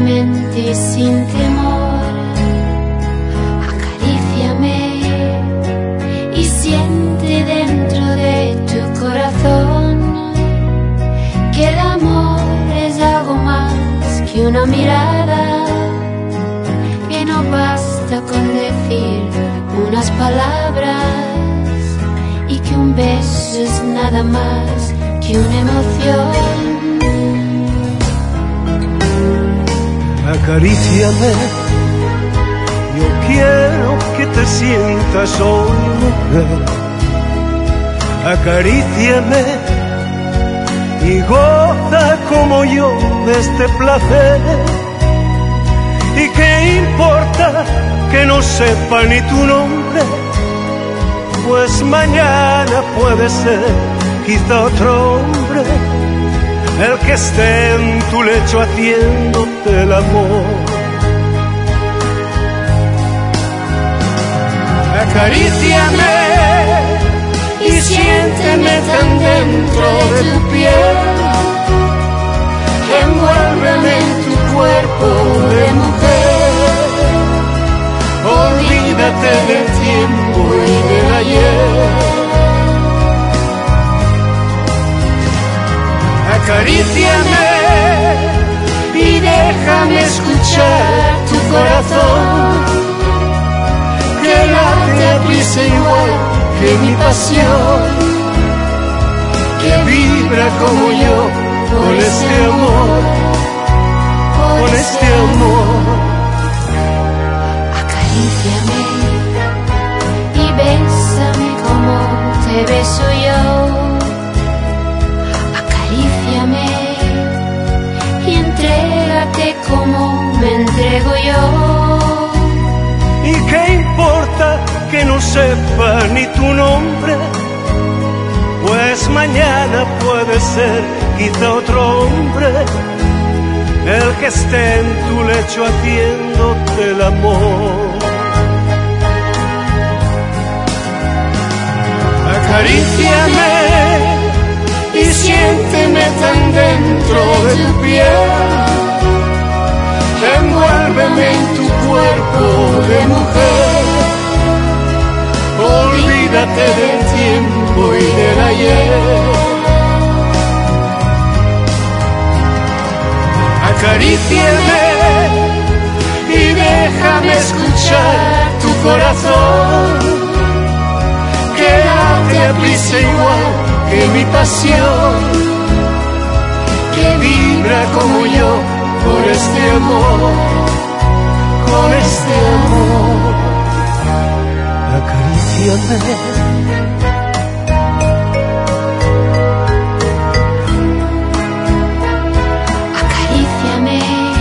suavemente y sin temor. Acaríciame y siente dentro de tu corazón que el amor es algo más que una mirada, que no basta con decir unas palabras y que un beso es nada más que una emoción. Acaríciame, yo quiero que te sientas hoy mujer. Acaríciame y goza como yo de este placer. ¿Y qué importa que no sepa ni tu nombre? Pues mañana puede ser quizá otro hombre el que esté en tu lecho haciéndote el amor. Acaríciame y siénteme tan dentro de tu piel. Envuélveme en tu cuerpo de mujer. Olvídate del tiempo y del ayer. Acaríciame y déjame escuchar tu corazón, que late a prisa igual que mi pasión, que vibra como yo con este amor, con este amor. Acaríciame y bésame como te beso yo. Acaríciame y entrégate como me entrego yo. ¿Y qué importa que no sepa ni tu nombre? Pues mañana puede ser quizá otro hombre el que esté en tu lecho haciéndote el amor. Acaríciame y siénteme tan dentro de tu piel. Envuélveme en tu cuerpo de mujer. Olvídate del tiempo y del ayer. Acaríciame y déjame escuchar tu corazón, que late a prisa igual que mi pasión, que vibra como yo por este amor, con este amor. Acaríciame. Acaríciame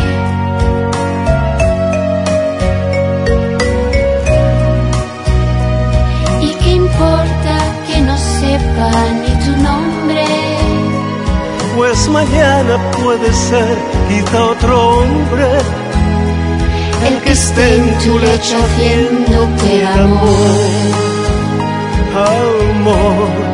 y qué importa que no sepa ni tu nombre, pues mañana puede ser quizá otro hombre el que esté en tu lecho haciéndote amor. amor.